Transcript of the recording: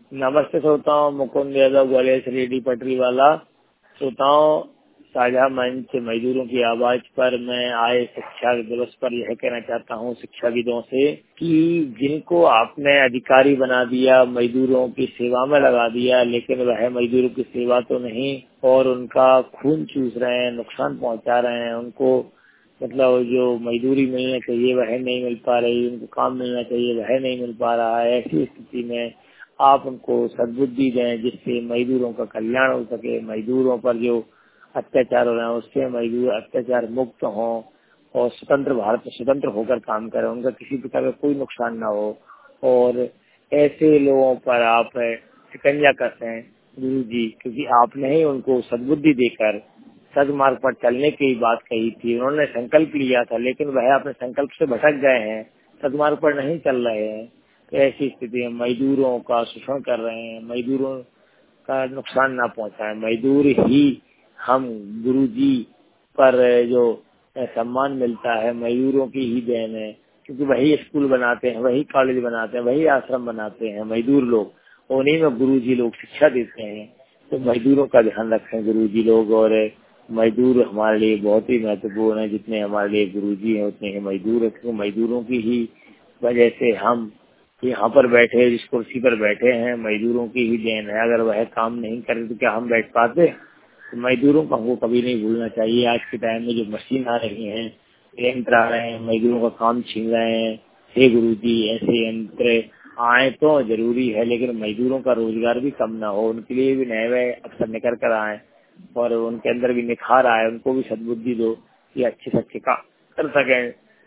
नमस्ते श्रोताओं, मुकुंद यादव ग्वालियर से रेडी पटरी वाला। श्रोताओं, साझा मंच मजदूरों की आवाज पर मैं आए शिक्षा दिवस पर यह कहना चाहता हूँ शिक्षाविदों से कि जिनको आपने अधिकारी बना दिया, मजदूरों की सेवा में लगा दिया, लेकिन वह मजदूरों की सेवा तो नहीं और उनका खून चूस रहे हैं, नुकसान पहुंचा रहे हैं। उनको मतलब जो मजदूरी मिलनी चाहिए वह नहीं मिल पा रही, उनको काम मिलना चाहिए वह नहीं मिल पा रहा है। ऐसी स्थिति में आप उनको सद्बुद्धि दें जिससे मजदूरों का कल्याण हो सके, मजदूरों पर जो अत्याचार हो रहे हैं उससे मजदूर अत्याचार मुक्त हों और स्वतंत्र भारत में स्वतंत्र होकर काम करें, उनका किसी प्रकार का कोई नुकसान ना हो। और ऐसे लोगों पर आप शिकंजा कसें गुरु जी, क्योंकि आपने ही उनको सद्बुद्धि देकर सदमार्ग पर चलने की बात कही थी। उन्होंने संकल्प लिया था लेकिन वह अपने संकल्प से भटक गए हैं, सदमार्ग पर नहीं चल रहे हैं। तो ऐसी स्थिति में मजदूरों का शोषण कर रहे हैं, मजदूरों का नुकसान ना पहुंचाए। मजदूर ही हम गुरु जी पर जो सम्मान मिलता है मजदूरों की ही देन है, क्योंकि वही स्कूल बनाते हैं, वही कॉलेज बनाते हैं, वही आश्रम बनाते हैं मजदूर लोग, उन्हीं में गुरु जी लोग शिक्षा देते हैं। तो मजदूरों का ध्यान रखें गुरु जी लोग। और मजदूर हमारे लिए बहुत ही महत्वपूर्ण है, जितने हमारे लिए गुरु जी हैं उतने ही मजदूर है, क्योंकि मजदूरों की ही वजह से हम यहाँ पर बैठे, जिस कुर्सी पर बैठे हैं, मजदूरों की ही देन है। अगर वह काम नहीं करे तो क्या हम बैठ पाते? तो मजदूरों को हमको कभी नहीं भूलना चाहिए। आज के टाइम में जो मशीन आ रही हैं, यंत्र आ रहे हैं, मजदूरों का काम छीन रहे हैं। हे गुरु जी, ऐसे यंत्र आए तो जरूरी है, लेकिन मजदूरों का रोजगार भी कम ना हो, उनके लिए भी नए नए अवसर निकल कर आए और उनके अंदर भी निखार आए। उनको भी सद्बुद्धि दो कि अच्छे से अच्छे काम कर सकें।